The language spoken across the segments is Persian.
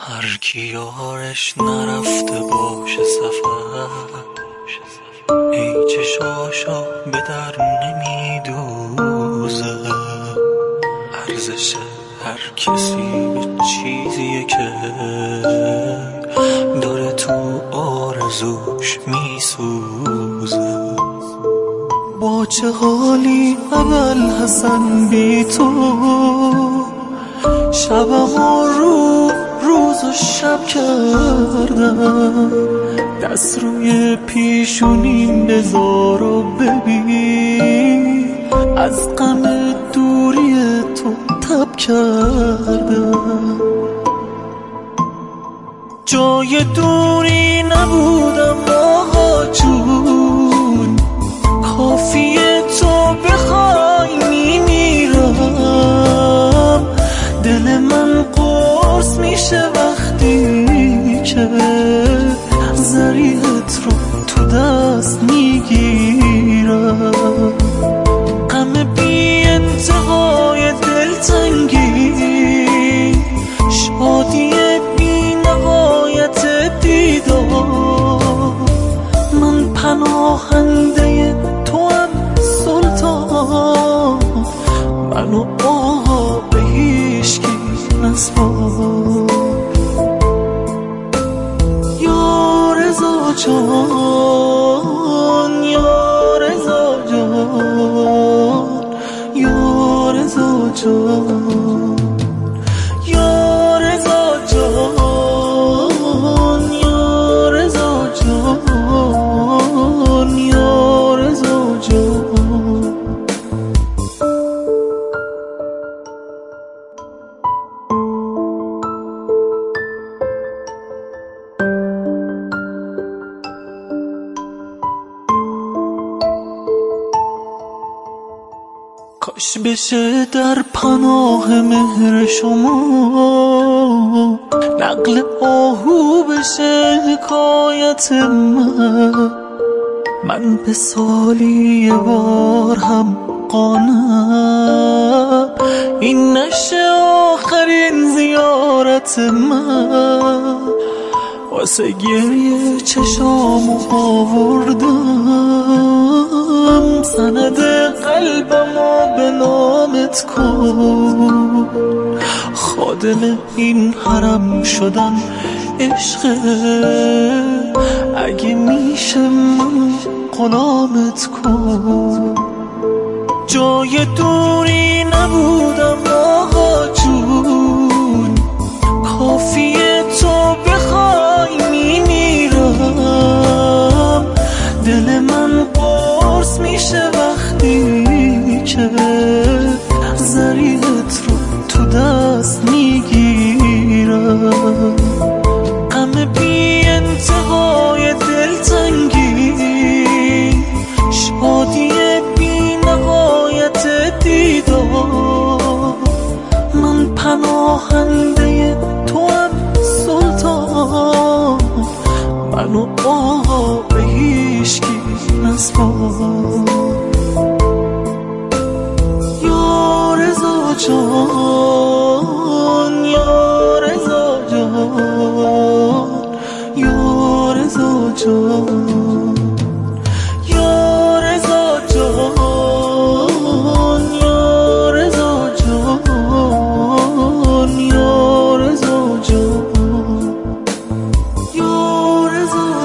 هر کی یارش نرفته باشه سفر، ای چشاشو به در نمیدوزه. ارزش هر کسی به چیزیه که داره تو آرزوش میسوزه. با چه حالی اول حسن بی تو، شبم و روز و شب کردم. دست روی پیشونیم بذار و ببین، از غم دوری تو تب کردم. جای دوری نبودم آقا جون، کافیه تو بخوای میمیرم. دل من قرص میشه وقتی که زریحت رو تو دست میگیرم. غم بی انتهای دلتنگی، شادی بی نهایت دیدار. من پناهنده تو هم سلطان، منو آقا به هیچکی نسپار. یا رضا جان، یا رضا جان، یا رضا جان، یا رضا جان، یا رضا جان، یا رضا جان. کاش بشه در پناه مهر شما نقل آهو بشه حکایت من به سالی یه بار هم قانم. این نشه آخرین زیارت من، واسه گریه چشامو آوردم. سند قلبمو به نامت کن، خادم این حرم شدن عشقه. اگه میشه من غلامت کن. جای دوری نبودم آقا جون، کافیه تو بخوای میمیرم. دل من قرص میشه وقتی که زریحت رو تو دست میگیرم. غم بی انتهای دلتنگی، شادی بی نهایت دیدار. من پناهنده تو هم سلطان، منو آقا به هیچکی نسپار. یا رضا جان، یا رضا جان، یا رضا جان، یا رضا جان، یا رضا جان، یا رضا جان، یا رضا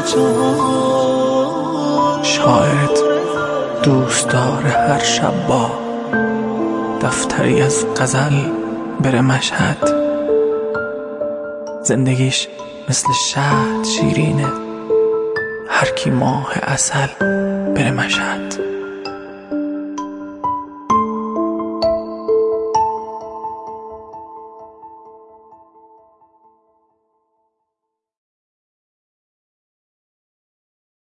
جان. شاید دوست داره هر شب با دفتری از غزل بره مشهد. زندگیش مثل شهد شیرینه، هر کی ماه عسل بره مشهد.